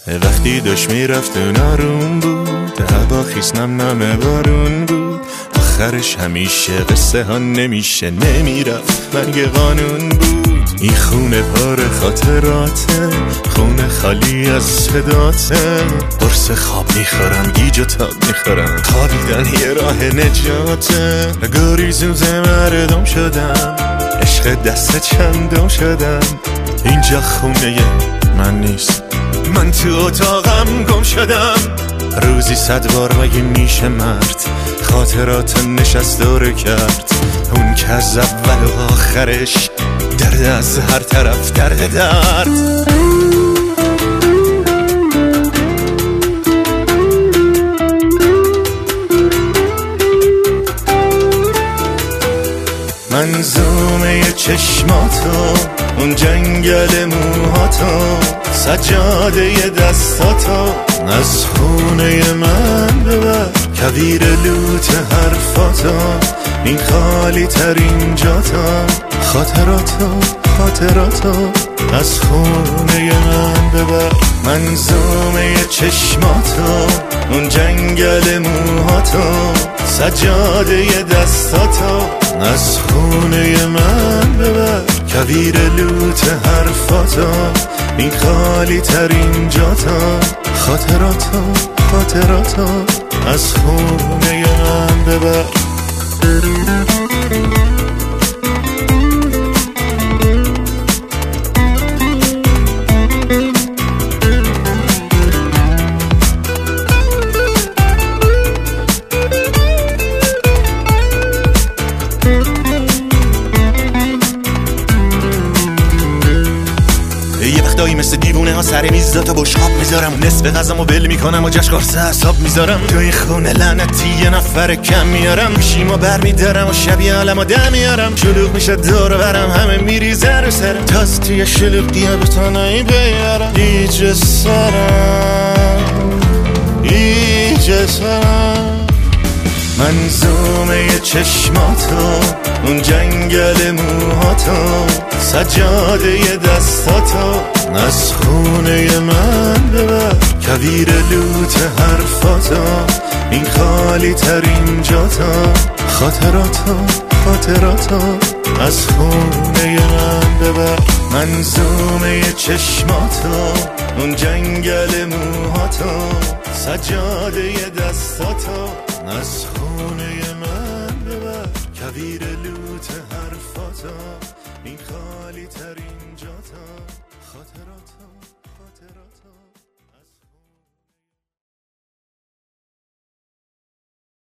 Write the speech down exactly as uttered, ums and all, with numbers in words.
وقتی داشت میرفت و نارون بود، هوا خیس نم نم بارون بود. آخرش همیشه قصه ها نمیشه، نمیرفت مرگ قانون بود. این خونه پار خاطراته، خونه خالی از صداته. قرص خواب میخورم، گیج و تاب میخورم، خوابیدن یه راه نجاته. گریزوزه مردم شدم، عشق دست چندم شدم. اینجا خونه من نیست، من تو اتاقم گم شدم. روزی صد بار مگه میشه مرد خاطرات نشست داره کرد؟ اون که از اول و آخرش درد از هر طرف درد درد. منظومه چشماتو، اون جنگل موهاتو، سجاده دستاتو از خونه من ببر. کویر لوت حرفاتو، این خالی ترین جاتا. خاطراتو خاطراتو از خونه من ببر. منظومه چشماتو، اون جنگل موهاتو، سجاده دستاتو از خونه من ببر. کویر لوت حرفاتو، این خالی ترین جاتا. خاطراتو خاطراتو از خونه من ببر. یه وقتایی مثل دیوونه ها سر میز تا بشقاب میذارم، نصف غذامو ول میکنم و جشن قرص حساب میذارم. تو این خونه لعنتی یه نفر کم میارم، گوشیمو بر میدارم و شبیه عالمو دم میارم. شلوغ میشه دور برم، همه میریزه رو سرم، تاز توی شلوغی ها بتونایی بیارم. ایجه سرم ایجه سرم. منظومه چشماتو، اون جنگل موهاتو، سجاده دستاتو از خونه من ببر. کویر لوت حرفاتو، این خالی ترین جاتا. خاطراتو خاطراتو از خونه من ببر. منظومه چشماتو، اون جنگل موهاتو، سجاده دستاتو از خونه من ببر. کویر لوت حرفاتو، این خالی ترین جاتا. خاطراتو خاطراتو